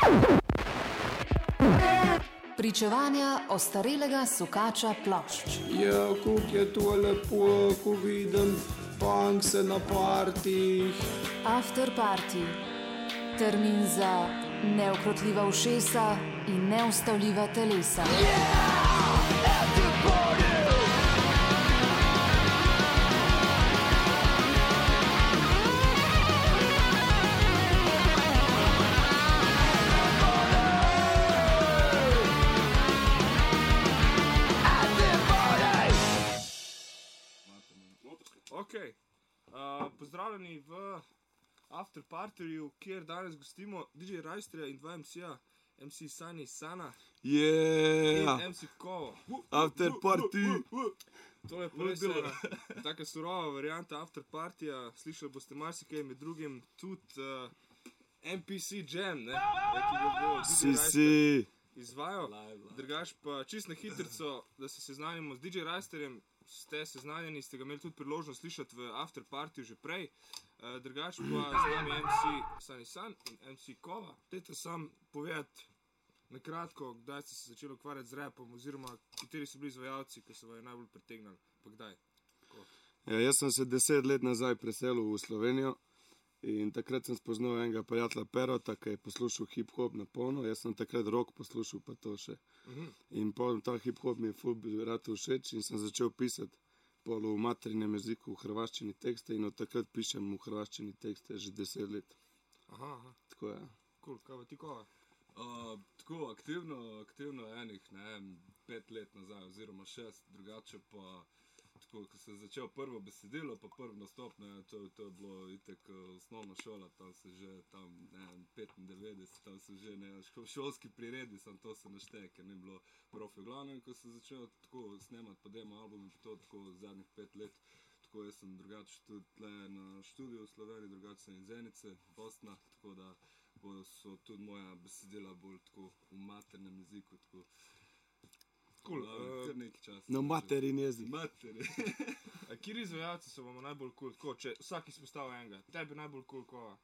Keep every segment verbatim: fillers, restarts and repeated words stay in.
Pričevanja ostarelega sukača plošč. Ja, kuk je to lepo, ko vidim punkse na partih. After party. Termin za neukrotljiva ušesa in neustavljiva telesa. Okay. Uh, pozdravljeni v After Partyju, kjer danes gostimo D J Rajsterja in dva M C-ja, M C Sani Sana Yeah. in M C Kovo. After Party. To je res ena taka surova varianta After Partyja. Slišali boste marsikaj, med drugim tudi uh, M P C Jam, ne? Ki ga bo D J Rajster izvajal. Drugač pa čist na hitrico, da se seznanimo z D J Rajsterjem. Ste seznanjeni, ste ga imeli tudi priložnost slišati v After Partyju že prej. Uh, drugač pa z nami M C Sani San in M C Kova. Dajte sam povedati na kratko, kdaj ste se začeli ukvarjati z rapom, oziroma kateri so bili izvajalci, ki so vas najbolj pritegnali, pa kdaj? Ja, jaz sem se deset let nazaj preselil v Slovenijo in takrat sem spoznal enega prijatelja Perota, ki je poslušal hip-hop na polno. Jaz sem takrat rock poslušal, pa to še. Uh-huh. In pol ta hip-hop mi je ful rad všeč in sem začel pisati pol v materinem jeziku, v hrvaščini tekste in od takrat pišem v hrvaščini tekste že deset let. Aha, aha. Tako je. Cool, kaj pa ti Kova? Uh, tako aktivno, aktivno enih, ne vem, pet let nazaj oziroma šest, drugače pa tako, ko sem začel prvo besedilo, pa prvi nastop, ne, to, to je bilo itek osnovna šola, tam se že, tam, ne vem, petindevetdeset, tam se že, ne, šolski priredi, sem to se našteje, ker ni bilo profi. Glavno, ko sem začel tako snemati pa demo album, to tako zadnjih pet let, tako jaz sem drugače tudi tle na študiju v Sloveniji, drugače sem iz Zenice, Bosna, tako da bo, so tudi moja besedila bolj tako v maternem jeziku, tako. Cool. Kar nekaj časa. No, materin jezik. Materin. Kjer izvajalci so vam najbolj cool, tako, če vsak izpostavil enega, tebi najbolj cool Kova?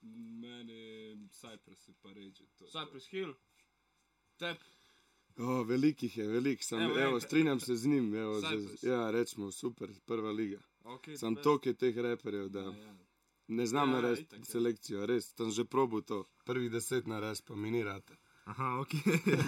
Meni Cypress pa Rage. Cypress Hill? Teb? O, velikih je, velik. Sam, Evo, evo, enka. strinjam se z njim. Evo, Cypress. z, ja, rečemo, super, prva liga. Okay, Sam toliko je teh reperjev, da Ja, ja. ne znam Ja, narediti itak je. selekcijo, res. Tam že probu to. Prvih deset narediti, pa mi ni rata. Aha, okej.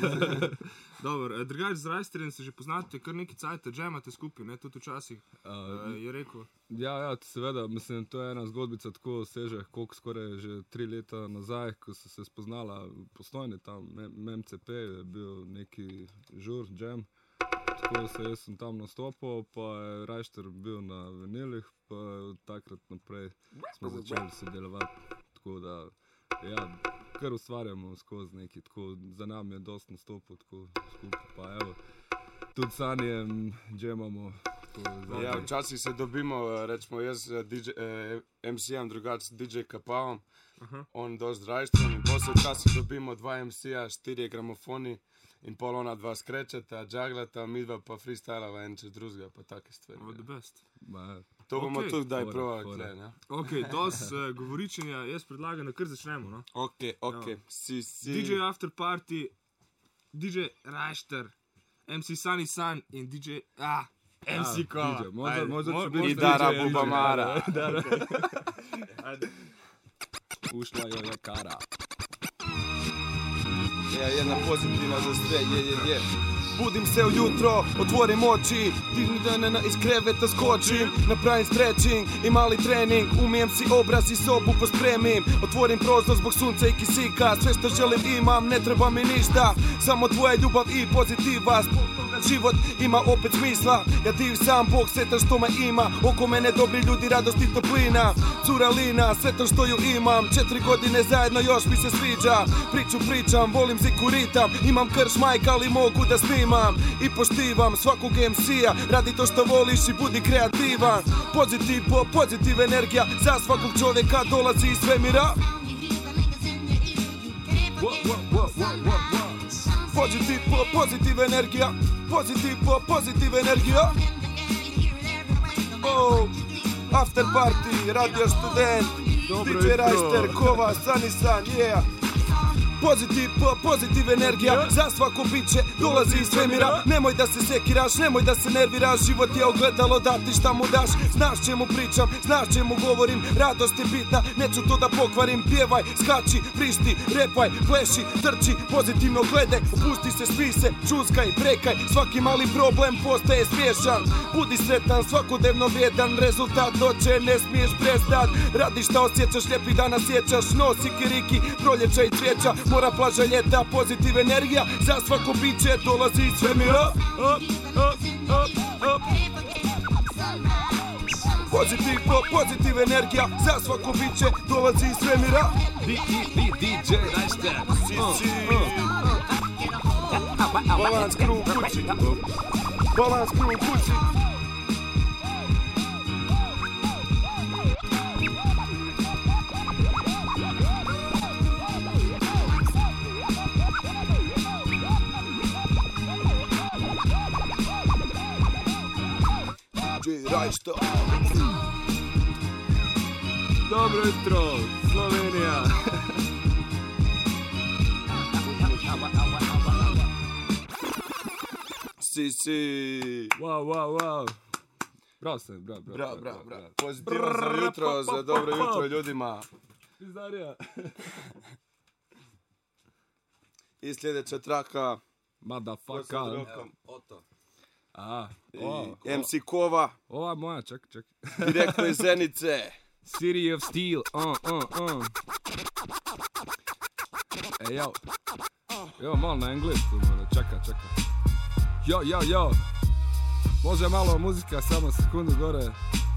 Dobro, drugače z Rajsterjem se že poznate kar nekaj cajta, džemate skupaj, ne, tudi včasih, uh, je rekel. Ja, ja, seveda, mislim, to je ena zgodbica tako seže, koliko skoraj že tri leta nazaj, ko so se spoznala Postojne tam, M C P je bil neki žur, jam, tako se jaz sem tam nastopil, pa je Rajster bil na vinilih, pa od takrat naprej smo začeli sodelovati, tako da, ja, kar ustvarjamo skozi neki, tako za nami je dosti nastopil, tako skupaj, pa evo, tudi sanjem džemamo. Ja, včasih se dobimo, rečemo jaz D J, eh, M C-jem, drugače D J Kapavom, Aha. on dosti z Rajstrom in potem se včasih dobimo dva M C-ja, štirje gramofoni in pol ona dva skrečeta, džaglata, midva pa freestylava en čez drugega, pa take stvari. Oh, the best. Ma, To bomo Okej. tudi daj Fora, provali fora. tle, ne? Ok, dos uh, govoričenja, jaz predlagam, da kar začnemo, no? Ok, ok, Ja. si, si. D J After Party, D J Rajster, M C Sani San in D J... Ah, M C Ja, Kova. D J, možda- Ajde, možda mo- će biti možda- Idara D J, Bubamara. Ajde. ušla joj je kara. Ja, jedna pozitivna za sve, je, je, je. Budim se ujutro, otvorim oči, digni dana iz kreveta skočim, napravim stretching i mali trening, umijem si obraz i sobu pospremim, otvorim prozor zbog sunca i kisika, sve što želim imam, ne treba mi ništa, samo tvoja ljubav i pozitiva, zbog toga život ima opet smisla, ja div sam Bog, sretan što me ima, oko mene dobri ljudi, radost i toplina, cura Lina, sretan što ju imam, četiri godine zajedno još mi se sviđa, priču pričam, volim ziku ritam, imam krš majka ali mogu da snimam i poštivam svakog M C-a, radi to što voliš i budi kreativan, pozitiv po pozitiv energija, za svakog čovjeka dolazi iz svemira. Pozitiv po pozitiv energija, pozitiv po pozitiv energija. Oh, after party, radio student, Dobro D J jutro. Rajster, Kova, Sani San, yeah. Pozitiv, po, pozitiv energija za svako biće dolazi iz svemira. Nemoj da se sekiraš, nemoj da se nerviraš. Život je ogledalo, da ti šta mu daš. Znaš čemu pričam, znaš čemu govorim. Radost je bitna, neću to da pokvarim. Pjevaj, skači, vrišti, repaj, pleši, trči, pozitivno gledaj. Opusti se, spi se, čuskaj, brekaj. Svaki mali problem postaje smiješan. Budi sretan, svakodnevno vrijedan. Rezultat doće, ne smiješ prestat. Radi šta osjećaš, lijepi dana sjećaš. Nosi kiriki, proljeća i cvijeća. Mora, plaža, ljeta, pozitiv energija za svako biće dolazi iz svemira. Up, up, up, up. Pozitiv, po, pozitiv energija za svako biće dolazi iz svemira. D J Reister. Si, si. Balans crew kući. Balans crew kući. Reister. Dobro jutro, Slovenija. Si, si. Wow, wow, wow. Bravo sam, bravo, bravo. Bravo, bravo, bravo. Pozitivan za jutro, za dobro jutro ljudima. Pizdarija. I sljedeća traka. Motherfucker. Oto. A, o, M C Kova. ova je moja, ček, ček. Direktno iz Zenice. City of Steel, uh, uh, uh. E, jo. Jo, malo na engleskom, čeka, čeka. Jo, jo, jo. Može malo muzika, samo sekundu gore.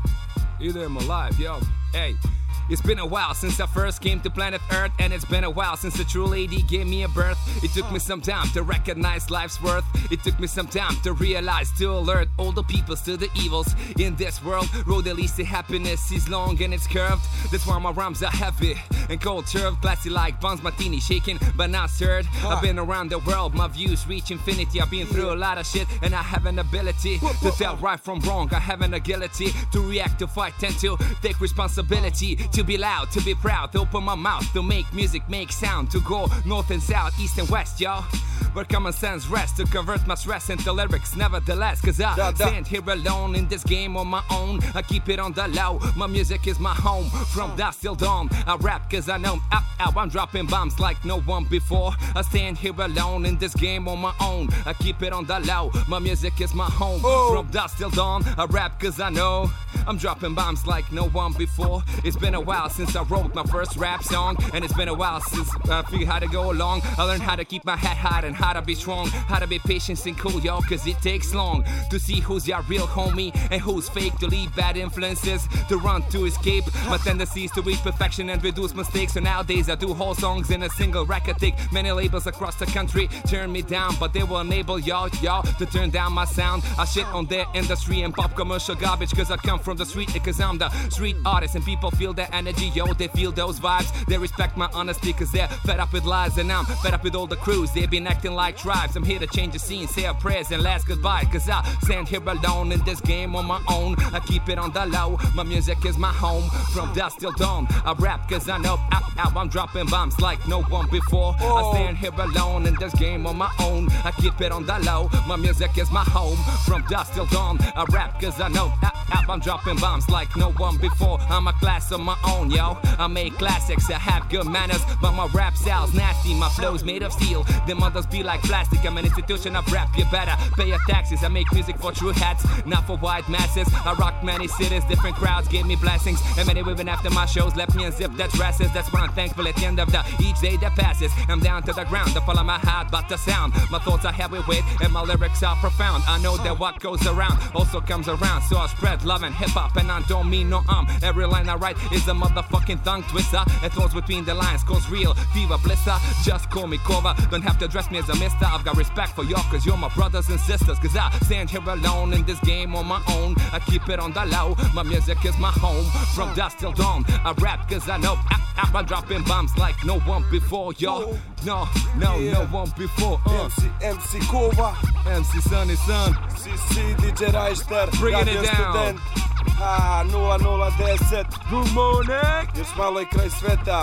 Idemo live, yo. Ej. It's been a while since I first came to planet Earth, and it's been a while since a true lady gave me a birth. It took me some time to recognize life's worth. It took me some time to realize, to alert all the peoples to the evils in this world. Road at least the happiness is long and it's curved. That's why my rhymes are heavy and cold served, classy like Bonds Martini, shaken but not stirred. I've been around the world, my views reach infinity. I've been through a lot of shit, and I have an ability to tell right from wrong. I have an agility to react, to fight, and to take responsibility. To be loud, to be proud, to open my mouth, to make music make sound, to go north and south, east and west, yo. Where common sense rests, to convert my stress into lyrics, nevertheless. Cause I da, da. stand here alone in this game on my own. I keep it on the low, my music is my home. From dusk till dawn, I rap cause I know ow, ow, I'm dropping bombs like no one before. I stand here alone in this game on my own. I keep it on the low, my music is my home. Oh. From dusk till dawn, I rap cause I know I'm dropping bombs like no one before. It's been a while since I wrote my first rap song, and it's been a while since I figured how to go along. I learned how to keep my head high and how to be strong, how to be patient and cool, yo, cause it takes long to see who's your real homie and who's fake, to leave bad influences, to run, to escape my tendencies, to reach perfection and reduce mistakes. So nowadays I do whole songs in a single record. Take many labels across the country turn me down, but they will enable y'all, y'all to turn down my sound. I shit on their industry and pop commercial garbage, cause I come from the street, cause I'm the street artist, and people feel that energy, yo, they feel those vibes. They respect my honesty cause they're fed up with lies, and I'm fed up with all the crews. They've been acting like tribes. I'm here to change the scene, say our prayers and last goodbye, cause I stand here alone in this game on my own. I keep it on the low, my music is my home. From dusk till dawn, I rap cause I know ow, ow, I'm dropping bombs like no one before. Oh. I stand here alone in this game on my own. I keep it on the low, my music is my home. From dusk till dawn, I rap cause I know ow, ow, I'm dropping bombs like no one before. I'm a class of my own, yo. I make classics, I have good manners, but my rap sounds nasty. My flow's made of steel, them others be like plastic. I'm an institution of rap, you better pay your taxes. I make music for true hats, not for white masses. I rock many cities, different crowds gave me blessings, and many women after my shows left me unzipped their dresses. That's why I'm thankful at the end of the each day that passes. I'm down to the ground to follow my heart, but the sound. My thoughts are heavy weight, and my lyrics are profound. I know that what goes around also comes around, so I spread love and hip hop, and I don't mean no harm. Every line I write is a motherfucking tongue twister. It throws between the lines, cause real fever blister. Just call me Kova, don't have to dress me as a mister. I've got respect for y'all cause you're my brothers and sisters. Cause I stand here alone in this game on my own. I keep it on the low, my music is my home. From dusk till dawn, I rap cause I know I, I, I'm dropping bombs like no one before, y'all. No, no, yeah. No one before. uh. M C, M C Kova, M C Sunny Sun, C C, D J Reister, bringing Radio it down. Student. Ha, nula nula deset. Good morning. Još malo i kraj sveta.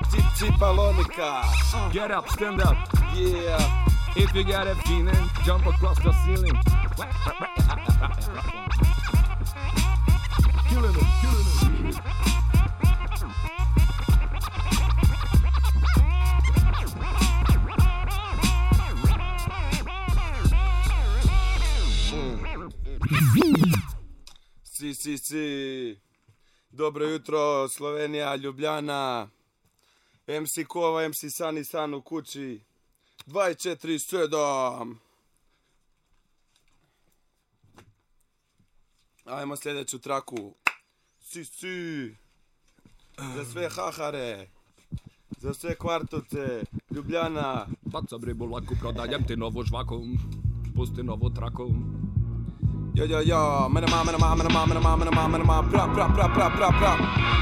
Tip tip balonika. Get up, stand up. Yeah. If you got a feeling, jump across the ceiling. Killing it, killing it. Si, si, si. Dobro jutro, Slovenija, Ljubljana. em si Kova, em si San i San u kući. dvadeset četiri sedam. Ajmo sljedeću traku. Si, si. Za sve hahare. Za sve kvartovce. Ljubljana. Baca bre bulaku, prodajem ti novu žvaku. Pusti novu traku. Jo, jo, jo, mene ma, mene ma, mene ma, mene ma, mene ma, mene ma, pra, pra, pra, pra, pra, pra.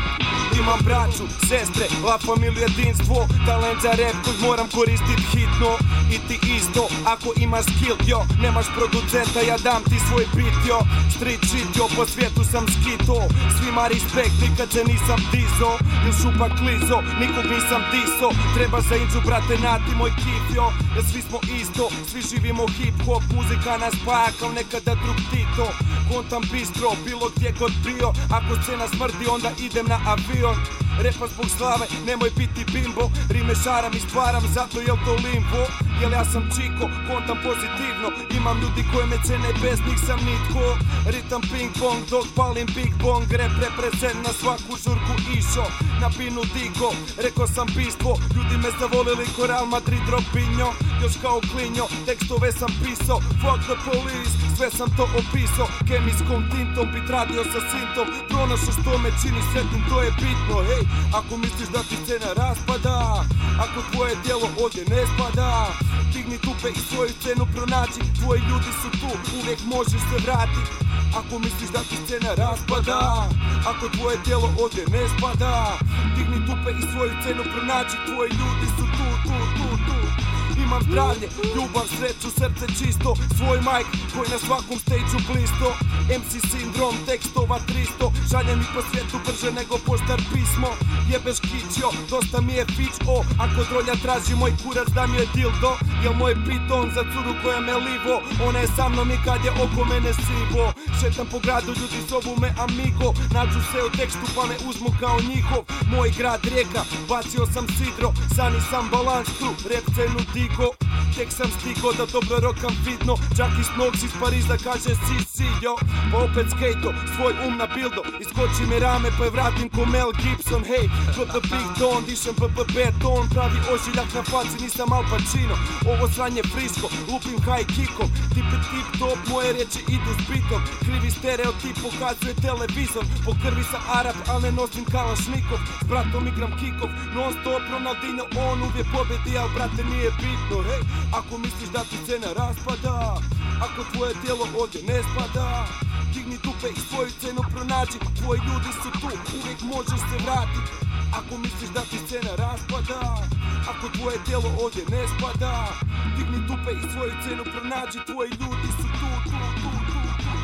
Imam braću, sestre, la familiju, jedinstvo, talent za rap koji moram koristit hitno. I ti isto, ako imaš skill, jo, nemaš producenta, ja dam ti svoj beat, jo. Street shit, jo, po svijetu sam skito. Svima respekt, nikad se nisam dizo. Još upak klizo, nikog nisam diso. Treba za inđu, brate, nati moj kif, jo. Jer svi smo isto, svi živimo hip hop. Muzika nas spaja kao nekada drug Tito. Kontam bistro, bilo gdje god bio. Ako scena smrdi, onda idem na avion. Repa zbog slave, nemoj biti bimbo. Rime šaram i stvaram, zato jel to limbo. Jel ja sam čiko, kontam pozitivno. Imam ljudi koje me cene, bez njih sam nitko. Ritam ping pong, dok palim big bong. Rep represent na svaku žurku išo. Na pinu digo, rekao sam bistvo. Ljudi me zavolili ko Real Madrid Robinho. Još kao klinjo, tekstove sam pisao. Fuck the police, sve sam to opisao. Kemijskom tintom, bit radio sa sintom. Pronašao što me čini sretnim, to je bitno. Hej, ako misliš da ti scena raspada, ako tvoje djelo ovdje ne spada, digni tupe i svoju scenu pronaći. Tvoji ljudi su tu, uvijek možeš se vratit. Ako misliš da ti scena raspada, ako tvoje djelo ovdje ne spada, digni tupe i svoju scenu pronaći. Tvoji ljudi su tu, tu, tu, tu. Imam zdravlje, ljubav, sreću, srce čisto. Svoj majk koji na svakom stage-u blisto. em si sindrom, tekstova tristo. Šaljem i po svijetu brže nego poštar pismo. Jebeš kićo, dosta mi je fić, o. Ako drolja traži moj kurac da mi je dildo. Jel moj piton za curu koja me livo. Ona je sa mnom i kad je oko mene sivo. Šetam po gradu, ljudi zovu me amigo. Nađu se u tekstu pa me uzmu kao njihov. Moj grad Rijeka, bacio sam sidro. Sani sam balans tu, rap cenu digo. Tek sam stigo da dobro rokam vidno. Jackie Snogs iz Pariza kaže si si jo. Pa opet skejto, svoj um na bildo. Iskoči mi rame pa je vratim ko Mel Gibson. Hej, P P Big Don, dišem P P beton. Pravi ožiljak na faci, nisam Al Pacino. Ovo sranje friško, lupim high kickom. Tipe tip top, moje riječi idu s bitom. Krivi stereotip pokazuje televizor. Po krvi sam Arab, al ne nosim kalašnikov. S bratom igram kikov, non stop Ronaldinho. On uvijek pobjedi, al brate nije bitno. Hej, ako misliš da ti scena raspada, ako tvoje tijelo ovdje ne spada, digni tupe i svoju cenu pronađi. Tvoji ljudi su tu, uvijek možeš se vratit. Ako misliš da ti scena raspada, ako tvoje tijelo ovdje ne spada, digni tupe i svoju cenu pronađi. Tvoji ljudi su tu, tu, tu, tu,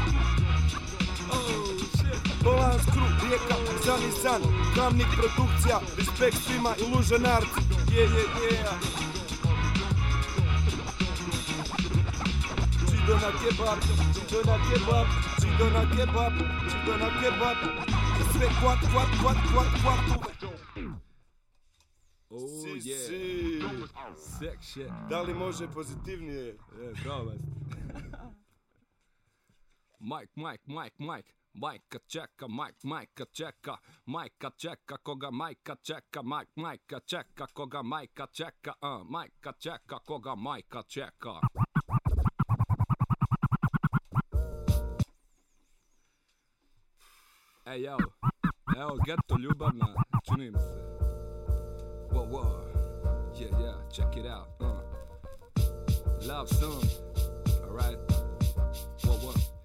tu. Oh, shit. Balans Crew, Rijeka, San i San, Kamnik produkcija, respekt svima i Lužanarci. Yeah, yeah, yeah. Čido na kebab, čido na kebab, čido na kebab, čido na kebab. Sve kvak, kvak, kvak, kvak, kvak. Oh Si, yeah, si. sick shit. Da li može pozitivnije? E, bravo, vas. Mike, Mike, Mike, Mike. Majka čeka, Mike, Majka čeka, Majka čeka, koga Majka čeka, Mike, Majka čeka, koga Majka čeka, uh, Majka čeka, koga Majka čeka. Ej, yo, evo, geto ljubavna, čini mi se. Whoa, whoa, yeah, yeah, check it out, uh. Love song, alright, whoa, whoa.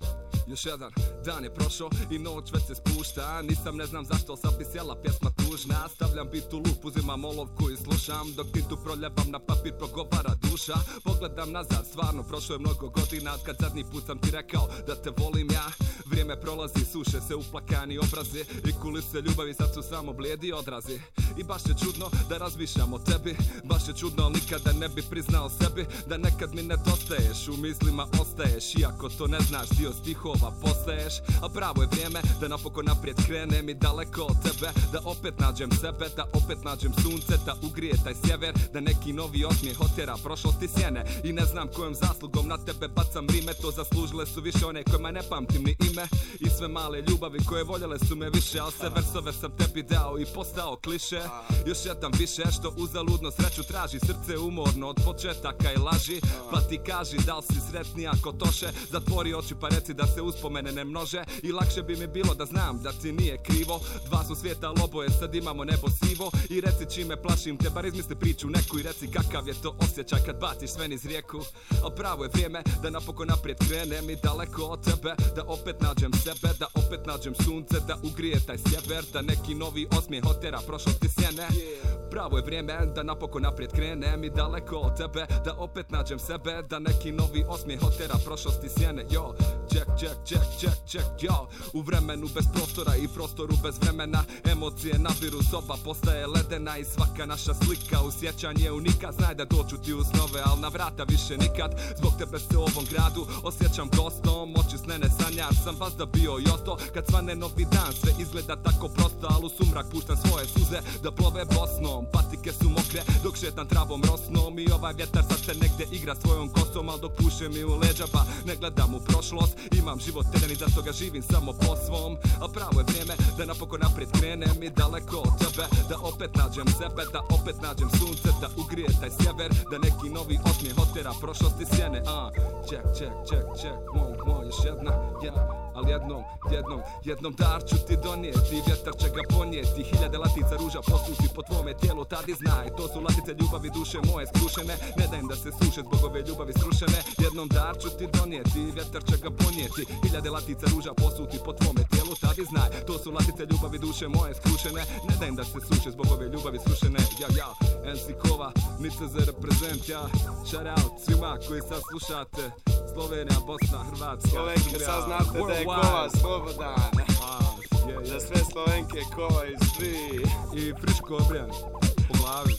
još jedan dan je prošao i noć već se spušta. Nisam ne znam zašto sad bi sjela pjesma tužna. Stavljam bit u lup, uzimam olovku i slušam, dok tintu proljebam na papir progovara duša. Pogledam nazad, stvarno prošlo je mnogo godina od kad zadnji put sam ti rekao da te volim ja. Vrijeme prolazi, suše se uplakani obrazi i kulise ljubavi sad su samo blijedi odrazi. I baš je čudno da razmišljam o tebi, baš je čudno, ali nikada ne bi priznao sebi da nekad mi nedostaješ, u mislima ostaješ, iako to ne znaš, dio stihova postaješ. A pravo je vrijeme da napokon naprijed krenem i daleko od tebe, da opet nađem sebe, da opet nađem sunce, da ugrije taj sjever, da neki novi osmijeh otjera prošlosti sjene. I ne znam kojom zaslugom na tebe bacam rime, to zaslužile su više one kojima ne pamtim ni ime. I sve male ljubavi koje voljele su me više, al sve versove sam tebi dao i postao kliše. Još jedan više što uzaludno sreću traži, srce umorno od početaka i laži. Pa ti kaži da li si sretnija ko toše, zatvori oči pa reci da se uspomene ne množe. I lakše bi mi bilo da znam da ti nije krivo, dva su svijeta al oboje sad imamo nebo sivo. I reci čime plašim te, bar izmisli priču neku i reci kakav je to osjećaj kad baciš sve niz rijeku. Al pravo je vrijeme da napokon naprijed krenem i daleko od tebe, da opet nađem sebe, da opet nađem sunce, da ugrije taj sjever, da neki novi osmijeh otjera prošlosti sjene. Pravo je vrijeme da napokon naprijed krenem i daleko od tebe, da opet nađem sebe, da neki novi osmijeh otjera prošlosti sjene. Yo, check, check, check, check, check, yo. U vremenu bez prostora i prostoru bez vremena, emocije nabiru, soba postaje ledena i svaka naša slika u sjećanje unika. Znaj da doću ti u snove, al na vrata više nikad. Zbog tebe se u ovom gradu osjećam gostom, oči sne ne sanjar sam vas da bio i osto. Kad svane novi dan sve izgleda tako prosto, al u sumrak puštam svoje suze da plove Bosnom. Patike su mokre dok šetam travom rosnom i ovaj vjetar sad se negdje igra svojom kosom, al dok puše mi u leđa pa ne gledam u prošlost. Imam život jedan i zato ga živim samo po svom. A pravo je vrijeme da napokon naprijed krenem i daleko od tebe, da opet nađem sebe, da opet nađem sunce, da ugrije taj sjever, da neki novi osmijeh otjera prošlosti sjene. uh. Check, check, check, check, moj, moj, još jedna, yeah. Ali jednom, jednom, jednom dar ću ti donijeti, vjetar će ga ponijeti, hiljade latica ruža posuti po tvome tijelu, tad i znaj, to su latice ljubavi duše moje skrušene, ne dajem da se suše zbog ove ljubavi srušene. Jednom dar ću ti donijeti, vjetar će ga ponijeti, hiljade latica ruža posuti po tvome tijelu, tad i znaj, to su latice ljubavi duše moje skrušene, ne dajem da se suše zbog ove ljubavi srušene. Ja, ja, en si Kova, Nice za reprezent, ja, shout out svima koji sad slušate, Slovenija, Bosna, Hrvatska, Slovenke, sad znate da je Kova slobodan. Ah, yeah, yeah. Za sve Slovenke Kova is free. I friško obrijan po glavi.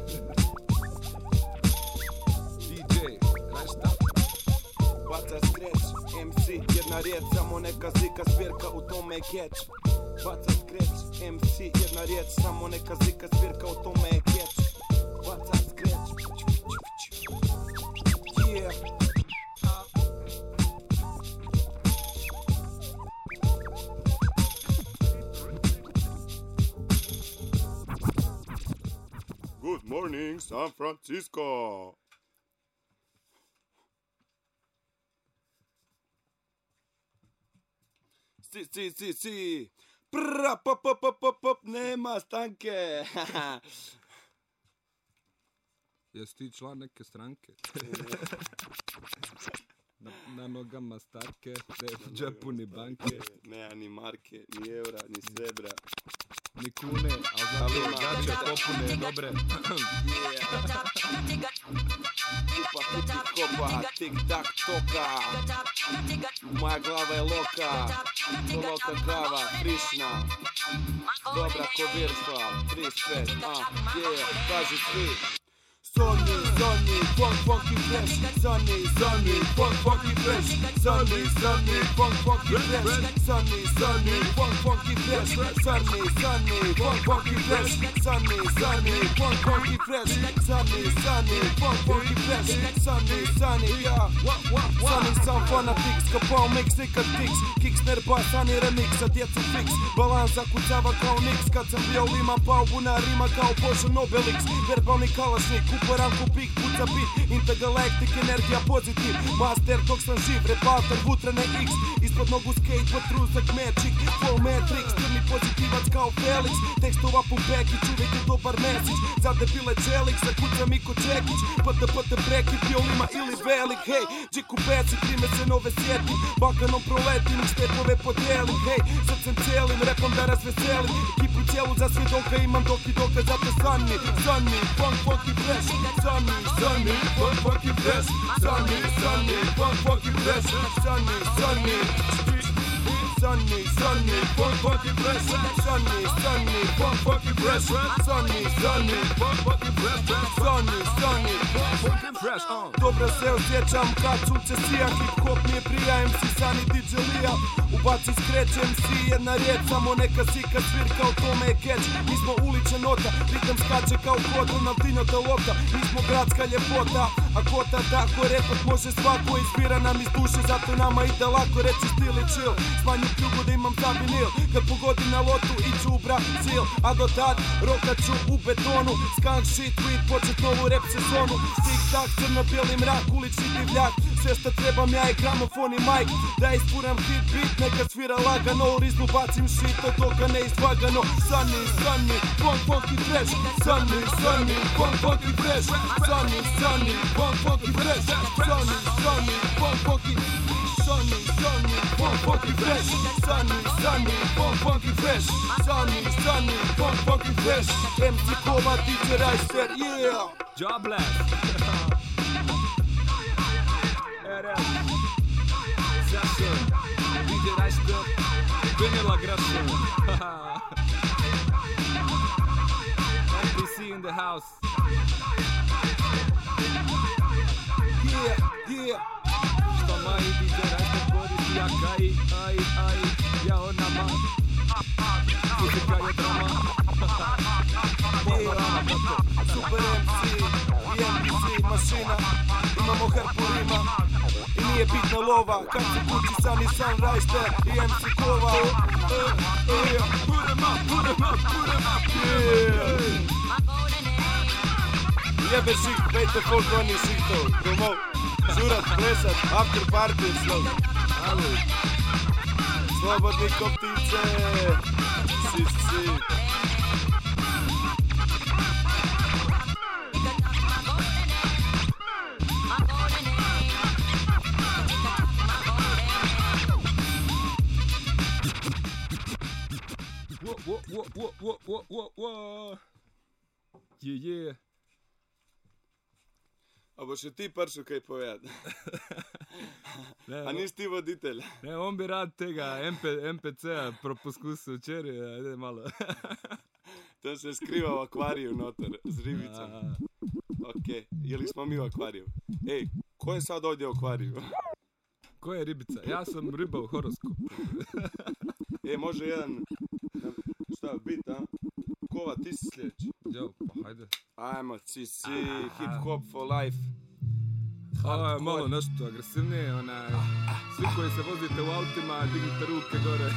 D J, Rajšta. Baca scratch, M C, jedna riječ, samo neka zika svirka u tome je catch. Baca scratch, M C, jedna riječ, samo neka zika svirka u tome je catch. Baca scratch, yeah. Good morning, San Francisco. Si, si, si, si. Prra, pop, pop, pop, pop, pop, nema stanke. Jesi ti član neke stranke? Na, na nogama starke, te u džepu ni banke. Nema ni marke, ni eura, ni srebra. Ni kune, ali zato gače popune dobre. Kupa, kupi, kopa, tik tak toka. Moja glava je loka, loka kava, frišna. Dobra ko virstva, trideset pet, a, yeah, kaži svi. Sonny, Sonny, funk, funky fresh. Sonny, Sonny, funk, funky fresh. Sonny, Sonny, funk, funky fresh. Sonny, Sonny, funk, funky fresh. Sonny, Sonny, funk, funky fresh. Sonny, Sonny, funk, funky fresh. Sonny, Sonny, funk, funky fresh. Sonny, Sonny, yeah. Sonny, sam fanatik, skapao Meksika Tix. Kicksner bass, ani remix, a djecu fix. Balans zakucava kao Nix. Kad sam bio liman, pao bunar, rima kao Božo Nobelix. Verbalni kalašnik, uporam ko pik, puca bit, Intergalactic, energija pozitiv. Master dok sam živ, rebalter, vutrene X. Ispod nogu skateboard, truzak, magic. Flow Matrix, crni pozitivac kao Felix. Tekstova Pumpekić, uvijek je dobar mesić. Za debile čelik, zakucam i ko Čekić. Pata pata prekid, violima ili velik. Hej, džiku peci, prime se nove sjetim. Balkanom proletim, stepove podijelim. Hej, srcem cijelim, repom da razveselim. Ekipu cijelu za svjedoka imam dok i doka. Zato sunny, sunny, funk, funky, fresh. Sunny, sunny, funk, funky, fresh. Sunny, sunny, funk, funky, fresh. Sunny, sunny, sunny, sunny, funk, funky, fresh. Sunny, sunny, funk, funky, fresh. Sunny, sunny, funk, funky, fresh. Sunny, sunny, funk, funky, fresh. Dobro se osjećam kad sunce sija. Hip hop mi je prija, em si Sunny D J Lija. Ubaci skrećem si jedna riječ, samo neka sika svirka, u tome je catch. Mi smo ulična nota, ritam skače kao kod Ronaldinho do lopta. Mi smo gradska ljepota, a kota tako repat može svako. Inspira nam iz duše, zato nama ide lako. Reci stil i chill, smanju kljugu da imam za vinil. Kad pogodim na lotu, iću u Brazil. A do tad, rokat ću u betonu. Skunk shit, weed, počet novu rap sezonu. Tik tak, crno-bijeli mrak, ulični divljak. Sve što trebam ja je gramofon i mic. Da ispuram hit beat, neka svira lagano. U rizmu bacim shit, od toga ne izvagano. Sunny, sunny, funk, funky, fresh. Sunny, sunny, funk, funky, fresh. Sunny, sunny, funk, funky, fresh. Sunny, sunny, funk, funky. Sunny, sunny, funk, funky, fresh. Sunny, sunny, funk, funky, fresh. Sunny, sunny, funk, funky, fresh. em ci Kova, D J Reister, yeah. Jobless. Session, D J Reister, Vanilla Gresham. M P C in the house. Yeah, yeah. Što maj D J Reister koristi jak aj, aj, aj. Ja ona ma. Muzika je drama. Super em ci i em pe ce mašina. Imamo hrpu rima i nije bitna lova. Kad se kući Sunny Sunriser i em ce Kova. Put em up, put em up, put em up, yeah. Jebe šik, pejte folk oni šiktov. Promote, žurat, plesat, after party slow. Ali, slobodni ko ptice. Si, si. Whoa, whoa, whoa, whoa, whoa, whoa, whoa. Yeah, yeah. A boš ti pršel kaj povedati? A nisi ti voditelj? Ne, on bi rad tega em pe ce-a poskusil včeraj, ajde malo. To se skriva u akvariju noter, s ribicom. Ok, jeli smo mi u akvariju? Ej, ko je sad ovdje u akvariju? Ko je ribica? Ja sam riba u horoskopu. E, može jedan, šta, bit, a? Kova, ti si sljedeći. Jo, pa hajde. Ajmo, si si, hip hop for life. Ovo je malo nešto agresivnije, onaj, svi koji se vozite u autima, dignite ruke gore.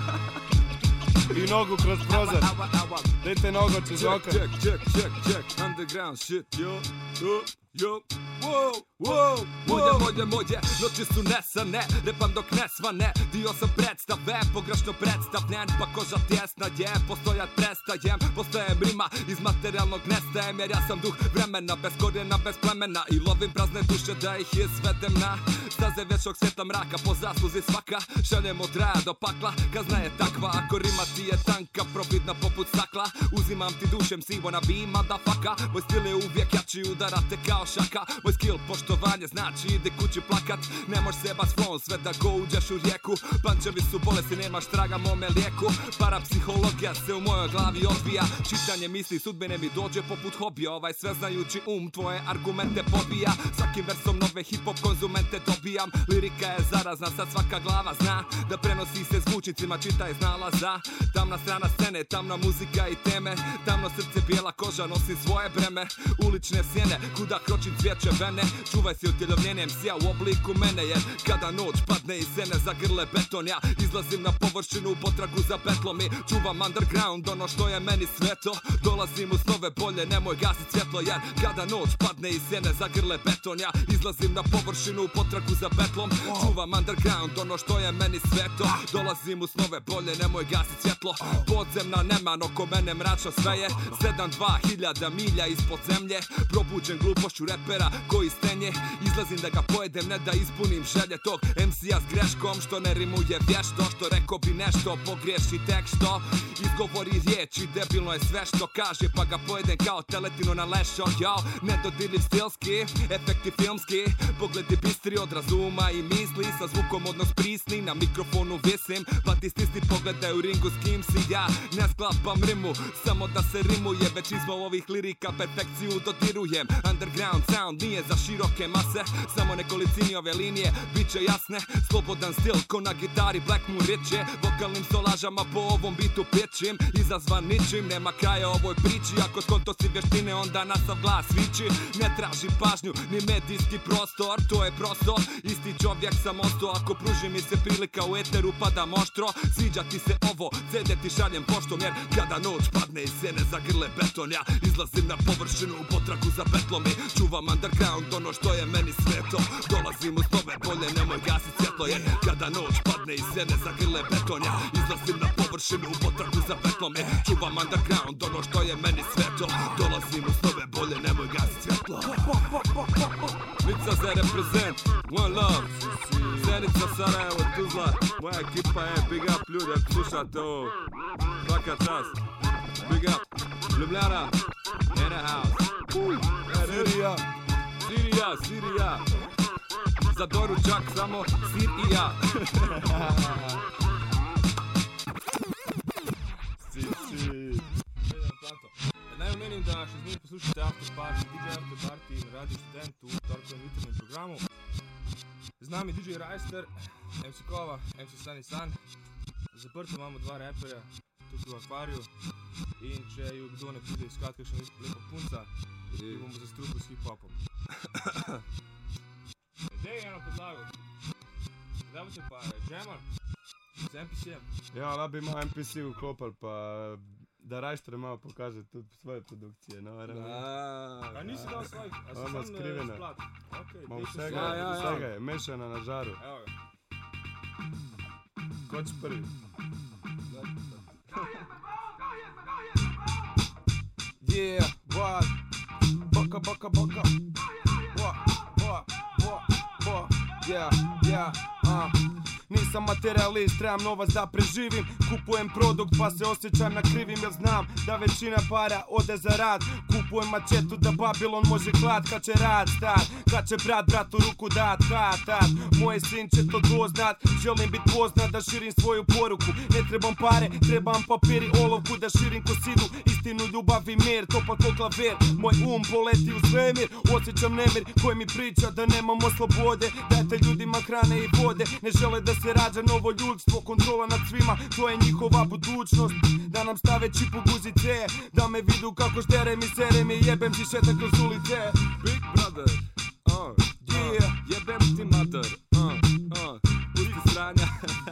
I nogu kroz prozor. Dajte nogu čez oka. Check, check, check, check, underground shit, yo, yo, yo. Wow, wow, moje, moje, moje, noći su nesane, repam dok ne svane, dio sam predstave, pogrešno predstavljen, pa koža tjesna je, postojat prestajem, postojem rima, iz materijalnog nestajem, jer ja sam duh vremena, bez korijena, bez plemena, i lovim prazne duše da ih izvedem na staze vječnog svijeta mraka, po zasluzi svaka, šaljem od raja do pakla, kazna je takva, ako rima ti je tanka, probitna poput stakla, uzimam ti dušem sivo na bima da faka, moj stil je uvijek jači, udarate kao šaka, moj skill poštovanje znači ide kući plakat, ne mož se bas flon sve da go uđeš u rijeku, pančevi su bolesti, nemaš traga mome lijeku, parapsihologija se u mojoj glavi odvija, čitanje misli sudbine mi dođe poput hobija, ovaj sveznajući um tvoje argumente pobija, svakim versom nove hip hop konzumente dobijam, lirika je zarazna, sad svaka glava zna da prenosi se zvučnicima, čita iz nalaza, tamna strana scene, tamna muzika i teme, tamno srce, bijela koža, nosi svoje breme, ulične sjene, kuda kroz skočim cvijeće vene. Čuvaj si utjelovljenje em si-a u obliku mene, jer kada noć padne i sene zagrle beton, ja izlazim na površinu u potragu za petlom i čuvam underground, ono što je meni sveto. Dolazim u snove bolje, nemoj gasit svjetlo, jer kada noć padne i sene zagrle beton, ja izlazim na površinu u potragu za petlom. Čuvam underground, ono što je meni sveto. Dolazim u snove bolje, nemoj gasit svjetlo. Podzemna neman, oko mene mračno sve je. Sedam dva hiljada milja ispod zemlje. Probuđen glupošću repera koji stenje. Izlazim da ga pojedem, ne da ispunim želje tog em si-a s greškom, što ne rimuje vješto, što rekao bi nešto, pogriješi tek što izgovori riječi, debilno je sve što kaže, pa ga pojedem kao teletinu na lešo. Yo, nedodirljiv stilski, efekti filmski, pogledi bistri od razuma i misli, sa zvukom odnos prisni, na mikrofonu visim, pa ti stisni pogledaj u ringu s kim si. Ja ne sklapam rimu, samo da se rimuje, već izbog ovih lirika perfekciju dodirujem. Underground sound nije za široke mase, samo nekolicini ove linije bit će jasne. Slobodan stil ko na gitari Black Moon riče, vokalnim solažama po ovom bitu pičim, izazvan ničim, nema kraja ovoj priči. Ako skonto si vještine, onda na sav glas viči. Ne traži pažnju, ni medijski prostor, to je prosto, isti čovjek sam ostao. Ako pruži mi se prilika u eteru pada moštro, sviđa ti se ovo, ce de ti šaljem poštom, jer kada noć padne i sene zagrle beton, ja izlazim na površinu u potragu za petlom i čuvam underground, ono što je meni sveto. Dolazim u snove bolje, nemoj gasit svjetlo, jer kada noć padne i sene zagrle beton, ja izlazim na površinu u potragu za petlom i čuvam underground, ono što je meni sveto. Dolazim u snove bolje, nemoj gasit svjetlo. Lica za reprezent, one love, Zenica, Sarajevo, Tuzla, moja ekipa je big up ljudi, ako slušate ovo, svaka čast, big up, Ljubljana, in the house, Sirija, Sirija, Sirija, za doručak samo sir i ja. Naj omenim, da še zmeraj poslušate After Party, di džej After Party na Radio Student v torkovem jutrnjem programu. Z nami di džej Rajster, em si Kova, em si Sunny Sun. Zaprto imamo dva reperja tukaj v akvariju in če ju kdo ne pride iskat kakšna lepa punca, ju bomo zastrupili s hip-hopom. Dej eno podlago. Kdaj boste pa jammer? Z em pi si-em? Ja, da bi imao em pi si uklopal, pa da Rajster malo pokaže tudi svoje produkcije. No, a nisi dal svojih, a si sam skrivena. splat? Okay, Mam vsega, ja, ja, vsega je, mešana na žaru. Evo ga. Koč prvi. Yeah, what? Boka, boka, boka. What, what, what, what. Yeah, yeah, uh. Nisam materialist, trebam novac da preživim. Kupujem produkt pa se osjećam na krivim, jer znam da većina para ode za rad. Kupujem mačetu da Babilon može klad. Kad će rad stat, kad će brat bratu ruku dat, ha, tat. Moj sin će to doznat, želim bit poznat da širim svoju poruku. Ne trebam pare, trebam papir i olovku da širim kosidu. Istinu, ljubav i mir, to pa ko klaver. Moj um poleti u svemir, osjećam nemir koji mi priča da nemamo slobode. Dajte ljudima hrane i vode, ne žele da se rađa novo ljudstvo, kontrola nad svima, to je njihova budućnost. Da nam stave čip u guzice, da me vidu kako šterem i serem i jebem ti šetak kroz ulice. Big brother, uh, yeah, uh, jebem ti mater, uh, uh, pusti sranja,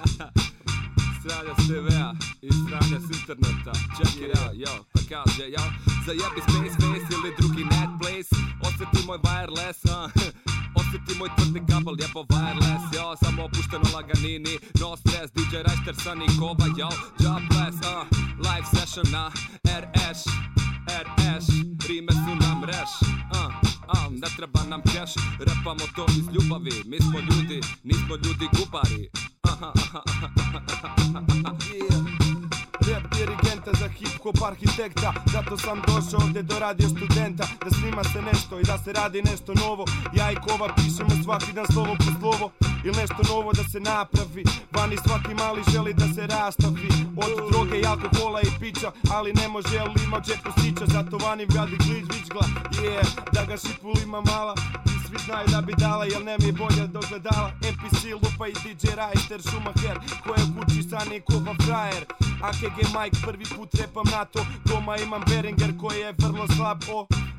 sranja s te ve-a i sranja s interneta, check it out, yo, pa kaže, yo, zajebi space face ili drugi net place, osjeti moj wireless, uh, osjeti moj tvrdi kabel, jebo wireless, yo, samo opušteno laganini, no stress, di džej Rajster, Sunny Kova, yo, jobless, uh, live session na er eš, er eš, rime su nam reš, uh, uh, ne treba nam cash, repamo to iz ljubavi, mi smo ljudi, nismo ljudi gubari, aha, aha, aha, aha, aha, yeah. Rap dirigenta za hip-hop arhitekta, zato sam došao ovdje do Radio Studenta, da snima se nešto i da se radi nešto novo. Ja i Kova pišemo svaki dan slovo po slovo, ili nešto novo da se napravi. Vani svaki mali želi da se rastavi od droge i alkohola i pića, ali ne može jer ima u džepu stića. Zato vani vadi gliđ vičgla, yeah, da ga šipulima mala. Svi znaju da bi dala, jel ne mi je bolje do gledala. em pi si lupa i di džej Rajster, Schumacher, ko je u kući Sunny Kova frajer. a ke ge Mike, prvi put repam na to. Doma imam Beringer koji je vrlo slab, o,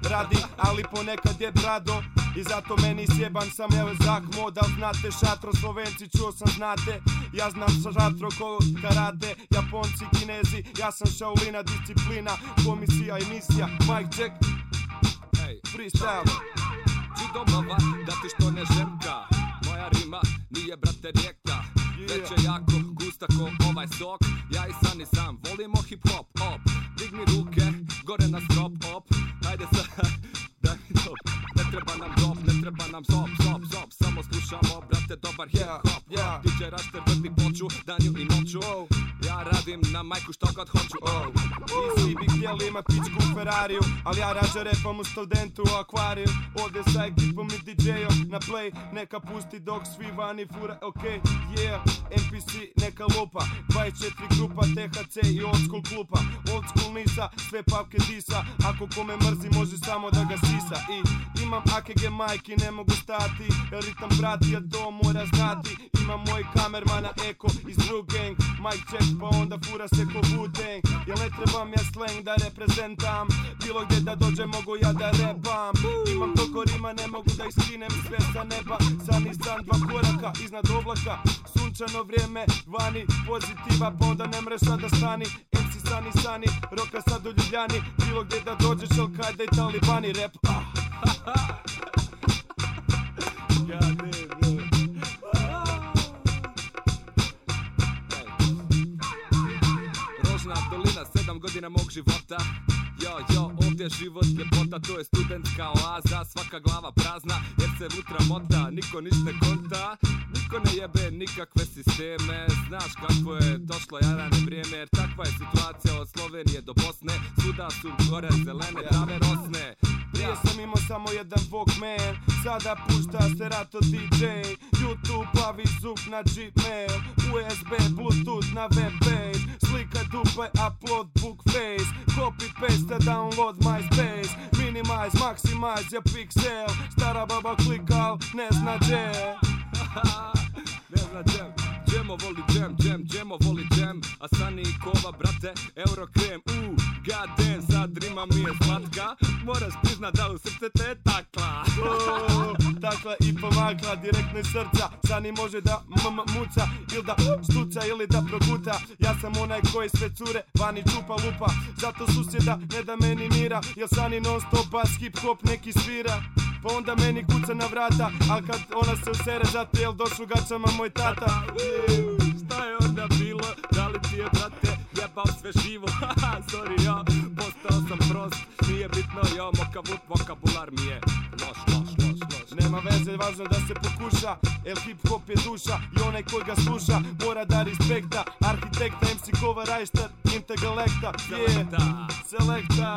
radi, ali ponekad je brado. I zato meni sjeban sam, evo Zak modal, znate šatro, Slovenci čuo sam znate. Ja znam sa šatro ko karate, Japonci, Kinezi, ja sam Shaolina, disciplina, komisija i misija, mic check, Ej, freestyle. Čudomova, da ti što ne žemka. Moja rima nije brate rijeka. Već je jako gusta ko ovaj sok. Ja i Sani sam volimo hip hop, op. Digni ruke, gore na strop, op. Ajde sad, daj mi top. Ne treba nam dop, ne treba nam zop, zop, zop. Samo slušamo, brate, dobar hip hop. Yeah, yeah. D J Raster vrti ploču, danju i noću. Oh. Ja radim na majku što god hoću. Oh. I svi bi htjeli imat pičku u Ferrariju, ali ja rađe repam u studentu u akvariju. Ode sa ekipom i D J-om na play, neka pusti dok svi vani fura, okej, okay, yeah. N P C neka lupa, dvadeset četiri grupa, T H C i old school klupa. Old school nisa, sve papke disa, ako kome mrzi može samo da ga sisa. I imam A K G majki, ne mogu stati, ritam prati, a to mora znati. Imam moj kamermana Eko iz Drew Gang, mic check pa onda fura se ko Wu-Tang. Jel ne trebam ja slang da reprezentam, bilo gdje da dođe mogu ja da repam. Imam toliko rima, ne mogu da ih skinem sve sa neba. San i san, dva koraka iznad oblaka, sunčano vrijeme, vani pozitiva, pa onda ne mreš sada stani. M C Sani Sani, roka sad u Ljubljani, bilo gdje da dođeš, Al-Qaida i talibani, rap, ah. God damn, bro. Rožna dolina, sedam godina mog života. Jo, jo, ovdje život ljepota, to je studentska oaza, svaka glava prazna, jer se vutra mota, niko niš ne konta, niko ne jebe nikakve sisteme, znaš kako je došlo jarane vrijeme, jer takva je situacija od Slovenije do Bosne, svuda su gore zelene, trave rosne. Prije sam imao samo jedan Walkman, sada pušta se rato D J, YouTube, plavi zvuk na Gmail, U S B, Bluetooth na web page, slika dupe, upload book face, copy paste, download MySpace, minimize, maximize je pixel, stara baba klika, ne zna gdje. Ne zna džem, džemo voli džem, džem, džemo voli džem, a Sani i Kova, brate, Eurokrem, uuu, god damn, sad rima mi je slatka, moraš priznat da u srce te je takla. Oh, takla i pomakla, direktno iz srca, Sani može da m-m muca, ili da štuca ili da proguta, ja sam onaj koji sve cure, vani čupa lupa, zato susjeda ne da meni mira, jer Sani non stop bas hip hop neki svira. Pa onda meni kuca na vrata, al kad ona se usere zato jel došu gačama moj tata. Šta je onda bilo, da li ti je brate jebao sve živo, haha, sorry ja, postao sam prost, nije bitno jo, moka vokabular mi je loš, loš, loš, loš. Nema veze, važno da se pokuša, el hip hop je duša i onaj koji ga sluša mora da respekta, arhitekta, M C Kova, Rajštar, Intergalekta, yeah, selekta,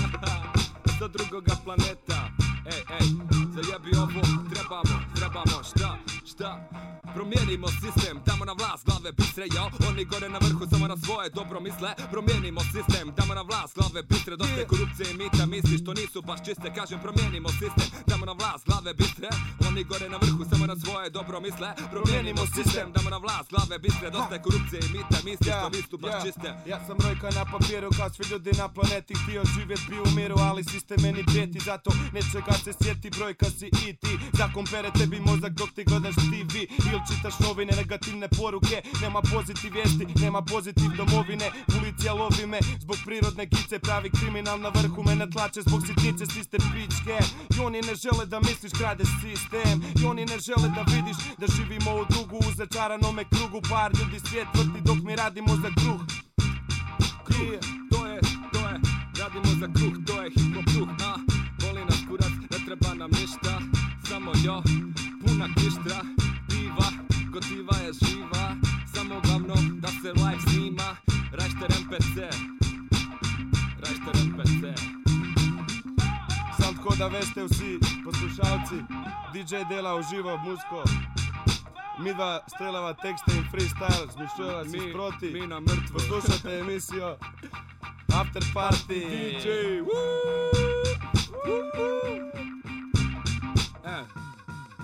do drugoga planeta. Ej, ej, zajebi ovo, trebamo, trebamo, šta, šta? Promijenimo sistem, damo na vlast glave bistre, jo. Oni gore na vrhu samo na svoje dobro misle. Promijenimo sistem, damo na vlast glave bistre. Dosta je korupcije i mita, misli što nisu baš čiste. Kažem promijenimo sistem, damo na vlast glave bistre. Oni gore na vrhu samo na svoje dobro misle. Promijenimo sistem, damo na vlast glave bistre. Dosta je korupcije i mita, misli što nisu baš čiste. Ja sam rojka na papiru, kao svi ljudi na planeti. Htio živjet bi u miru, ali sistem meni prijeti. Zato nečega se sjeti, brojka si i ti. Zakon pere tebi mozak dok ti gledaš T V ili čitaš novine, negativne poruke. Nema pozitiv vijesti, nema pozitiv domovine. Policija lovi me zbog prirodne kice, pravi kriminal na vrhu me ne tlače zbog sitnice, siste pičke. I oni ne žele da misliš, kradeš sistem. I oni ne žele da vidiš da živimo u dugu, u začaranome krugu. Par ljudi svijet vrti dok mi radimo za kruh. Kruh, to je, to je, radimo za kruh, to je hip hop kruh, a voli nas kurac, ne treba nam ništa, samo jo, puna kištra, piva, gotiva je živa, samo glavno da se live snima, Rajšter M P C, Rajšter M P C. Sam tko da veste vsi poslušalci, D J dela uživo musko. Mi dva strelava tekste i freestyle, zmišljavac iz proti. Mi na mrtvo. Poslušate emisiju After Party. D J, woo! E,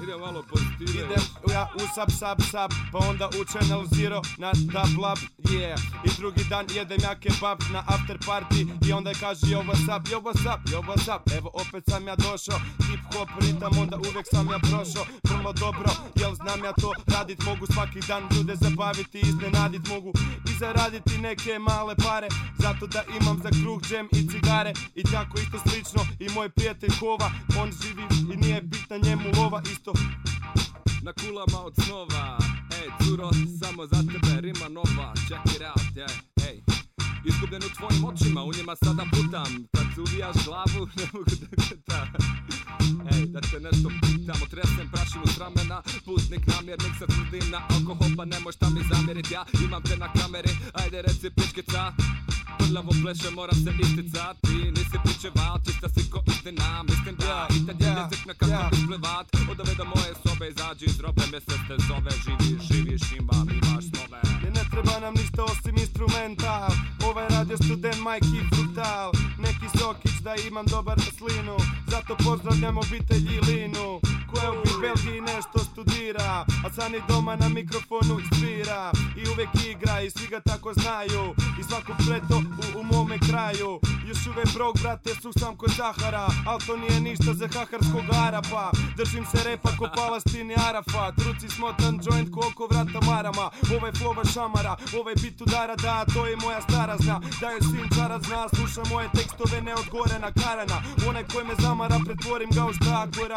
ide malo pozitive. Idem ja u sub sub sub, pa onda u channel zero na dub lab, yeah. I drugi dan jedem ja kebab na after party i onda kaže yo what's up, yo what's up, yo what's up. Evo opet sam ja došao, hip hop ritam onda uvek sam ja prošao. Vrlo dobro, jel znam ja to radit, mogu svaki dan ljude zabaviti, iznenadit mogu i zaraditi neke male pare, zato da imam za kruh, džem i cigare. I tako isto slično i moj prijatelj Kova, on živi i nije bitna njemu lova isto. Na kulama od snova, ej curo, samo za tebe rima nova, check it out, ej, ej. Izgubljen u tvojim očima, u njima sada putam, kad se uvijaš glavu, ne mogu da gledam. Ej, da te nešto pitam, otresem prašinu s ramena, putnik namjernik sa tvrdim na alkohol, pa nemoj šta mi zamjerit, ja imam te na kameri, ajde reci pičkica. Prljavo pleše, moram se isticati, nisi pričeval, čista si ko istina, mislim da i tad je jezik na kako isplivat. Od ove do moje sobe izađi iz robe, mjesec te zove, živiš, živiš, imam, imaš snove. I ne treba nam ništa osim instrumental, ovaj radio student Majki Frutal, neki sokić da imam dobar slinu, zato pozdravljam obitelji Linu, koja u Belgiji nešto studira, a Sani doma na mikrofonu svira i uvek igra i svi ga tako znaju i svako fleto u, u mome kraju. Još uvek brok, brate, susam kod Zahara, al to nije ništa za haharskog Arapa. Držim se repa ko Palestini Arafat, ruci smotan joint ko oko vrata marama. Ovaj flova šamara, ovaj bit udara, da, to je moja stara zna. Da je sin čara zna, sluša moje tekstove ne od gore na karana. Onaj koji me zamara, pretvorim ga u štakora.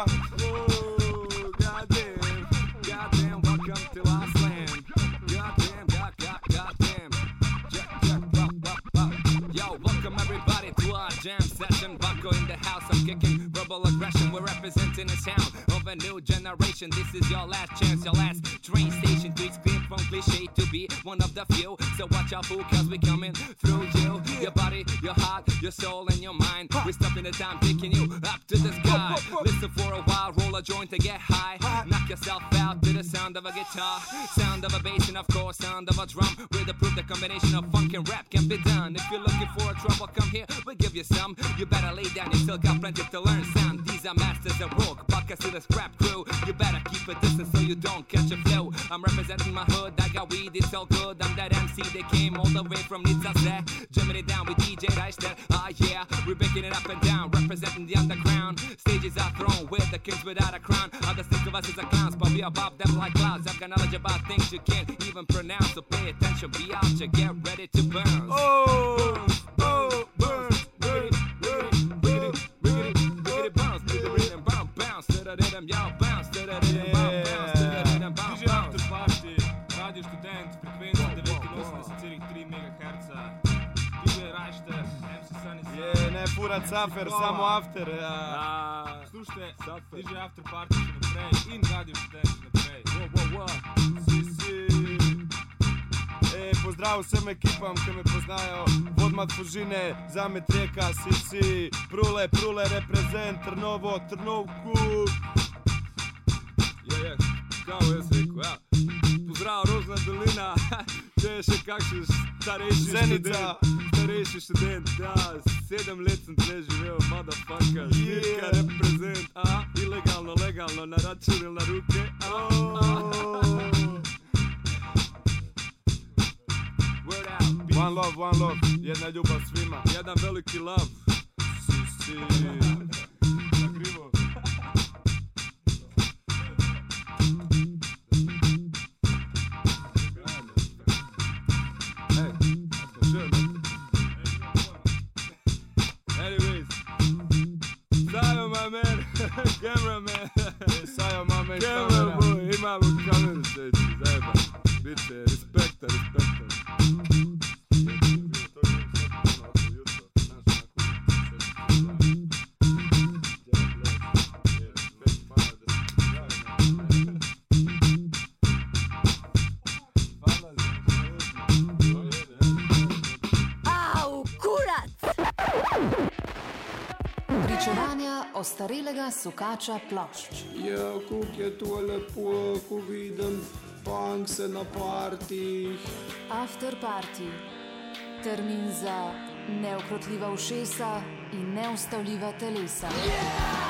Goddamn, goddamn, welcome to our slam. Goddamn, god, god, goddamn. Jack, jack, pop, pop, pop. Yo, welcome everybody to our jam session. Bucko in the house, I'm kicking verbal aggression. We're representing the sound of a new generation. This is your last chance, your last train station to escape from cliche to be one of the few. So watch out, fool, cause we coming through you. Your body, your heart, your soul, and your mind. We're stopping the time, taking you up to the sky. Listen for a while, roll a joint to get high. Knock yourself out to the sound of a guitar, sound of a bass, and of course, sound of a drum. We're the proof the combination of funk and rap can be done. If you're looking for a trouble, come here, we'll give you some. You better lay down, you still got plenty to learn. Sound, these are masters of rock, buckets to the scrap crew. You better keep a distance so you don't catch a flow. I'm representing my hood, I got weed, it's all good. I'm that M C that came all the way from Nizza, jamming it down with D J Reister. Ah yeah, we're breaking it up and down, representing the underground. Stages are thrown with the kings without a crown. Others think of us as a clowns, but we above them like clouds. I've got knowledge about things you can't even pronounce, so pay attention, be out, you get ready to burn. Oh, oh, burn, burn, burn, burn, burn, Biggity bounce, to the rhythm, bounce, bounce, to the rhythm, y'all bounce, to the rhythm, bounce, bounce, to the rhythm, bounce, D J bounce. After Party, Radio Student, frekvencija devetinosemdeset zarez tri megaherca. D J Reister, M C Sunny Sun. Je, ne furat safer, samo after. Ja. Ah, Slušajte, Safer. D J After Party še naprej in Radio Student še naprej. wow, wow, wow. Si, si. E, pozdrav vsem ekipam, ki me poznajo. Vodmat Fužine, Zamet Rijeka, si, si. Prule, Prule, reprezent, Trnovo, Trnovku. Je, je, kao jaz rekel, ja. Pozdrav, Rožna dolina, če je še kakšen starejši Zenica. študent, starejši študent, ja, sedem let sem tle živel, motherfucker, zbirka, Yeah. reprezent, a, ilegalno, legalno, na račun ili na ruke, a, a. Word out, beat. One love, one love, jedna ljubav svima. Jedan veliki love. Si, si. Na krivo. Hey, for sure, man. Anyways, Sayo, my man, cameraman, Sajo, mame, camera boy, imamo kameru sveći, zajeba, biće, respekta, respekta. Au, kurac! Pričevanja ostarelega sukača plošč. Ja, kuk je to lepo, ko vidim punkse na partih. After Party. Termin za neukrotljiva ušesa in neustavljiva telesa.